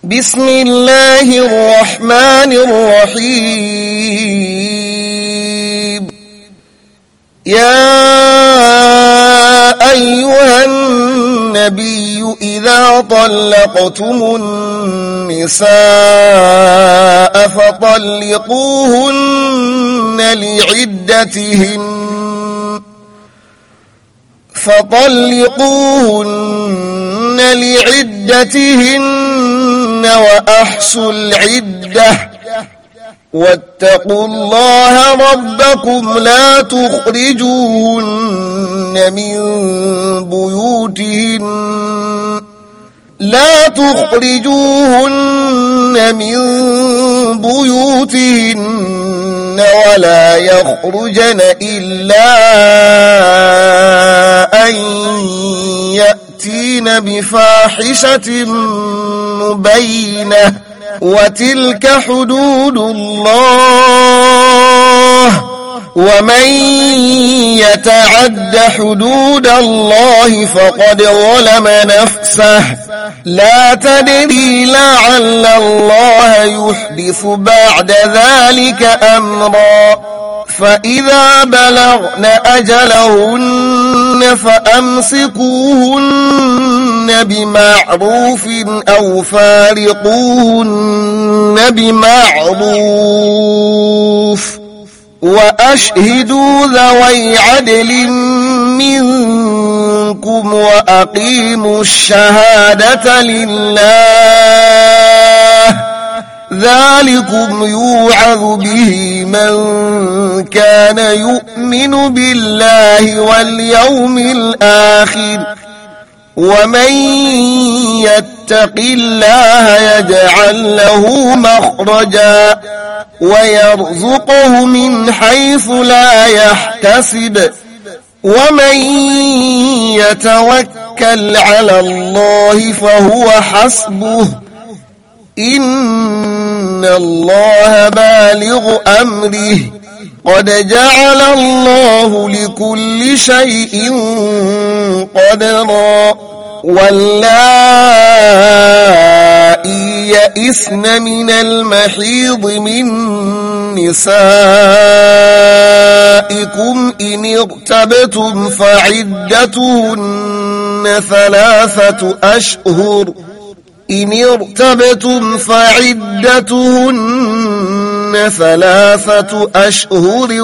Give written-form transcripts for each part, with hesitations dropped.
بسم الله الرحمن الرحيم. يا أيها النبي إذا طلقتم النساء فطلقوهن لعدتهن وأحصوا العدة واتقوا الله ربكم لا تخرجوهن من بيوتهن ولا يخرجن إلا أن يأتين بفاحشة مبينة وتلك حدود الله ومن يتعد حدود الله فقد ظلم نفسه لا تدري لعل الله يحدث بعد ذلك أمرا فإذا بلغن أجلهن فأمسكوهن بمعروف أو فارقوهن بمعروف وأشهدوا ذوي عدل منكم وأقيموا الشهادة لله ذلكم يوعظ به من كان يؤمن بالله واليوم الآخر ومن يتق الله يجعل له مخرجا ويرزقه من حيث لا يحتسب ومن يتوكل على الله فهو حسبه إن الله بالغ أمره قد جعل الله لكل شيء قدرا واللائي يئسن من المحيض من نسائكم إن ارتبتم فعدتهن ثلاثة أشهر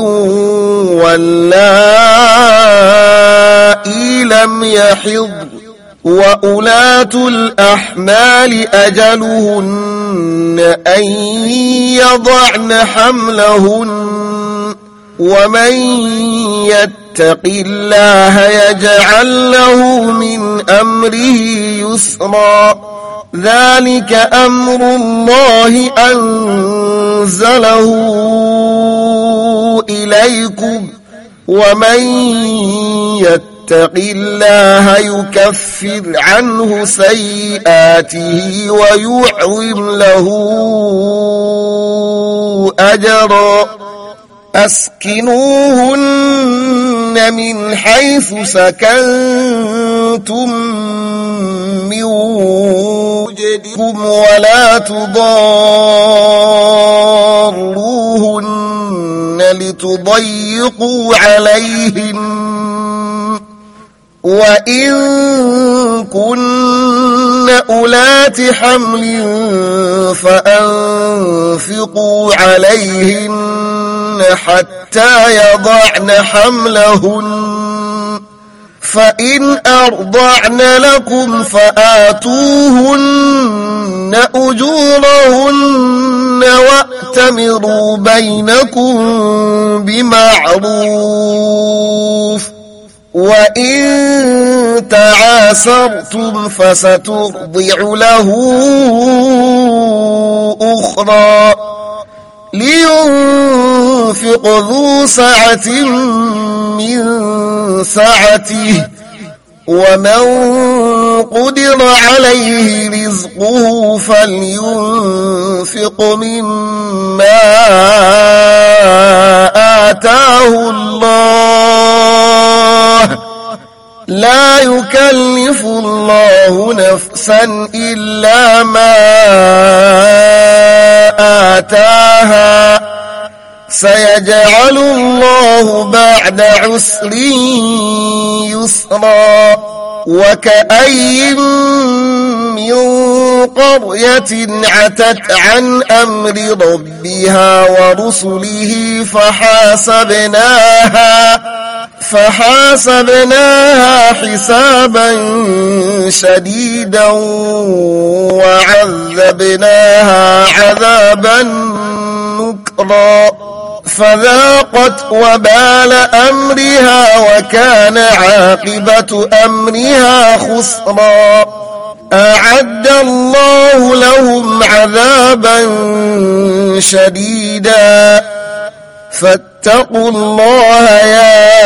واللائي لم يحضن وأولاة الأحمال أجلهن أن يضعن حملهن ومن يتق الله يجعل له من أمره يسرا ذلك أمر الله أنزله إليكم ومن يتق الله يكفر عنه سيئاته ويعظم له أجرا أسكنوهن من حيث سكنتم من وجدكم ولا تضاروهن لتضيقوا عليهن وإن كن أولات حمل فأنفقوا عليهن حتى يضعن حملهن فإن أرضعن لكم فآتوهن أجورهن وأتمروا بينكم بمعروف وإن تعاسرتم فسترضع له أخرى لينفق ذو سعة من سعته ومن قدر عليه رزقه فلينفق مما آتاه الله لا يكلف الله نفسا إلا ما آتاها سيجعل الله بعد عسر يسرا وكأي من قرية عتت عن أمر ربها ورسله فحاسبناها حسابا شديدا وعذبناها عذابا نكرا فذاقت وبال أمرها وكان عاقبة أمرها خسرا أعد الله لهم عذابا شديدا فاتقوا الله يا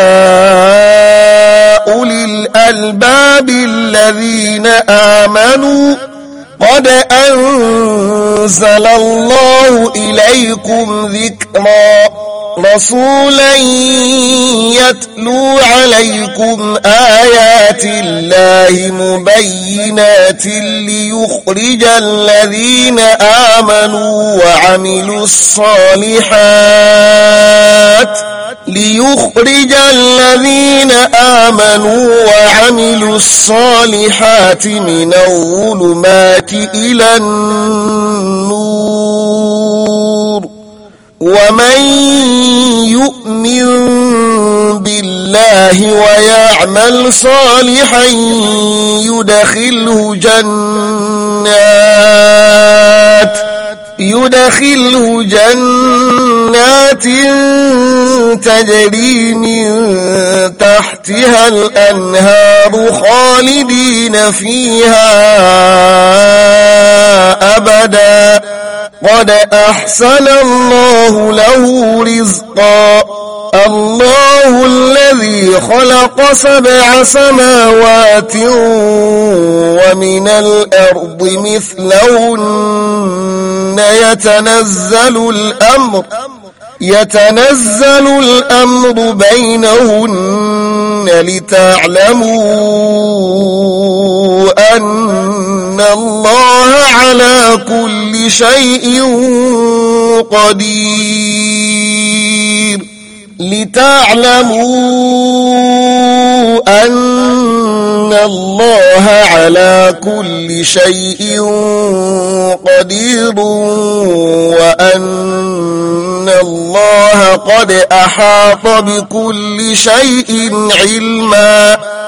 أولي الألباب الذين آمنوا قد أنزل الله إليكم ذكرا رسولا يتلو عليكم آيات الله مبينات ليخرج الذين آمنوا وعملوا الصالحات من الظلمات إلى النور ومن يؤمن بالله ويعمل صالحا يدخله جنات تجري من تحتها الأنهار خالدين فيها أبدا قد أحسن الله له رزقا الله الذي خلق 7 سماوات ومن الأرض مثلهن يتنزل الأمر بينهن لتعلموا أن الله على كل شيء قدير وأن الله قد أحاط بكل شيء علما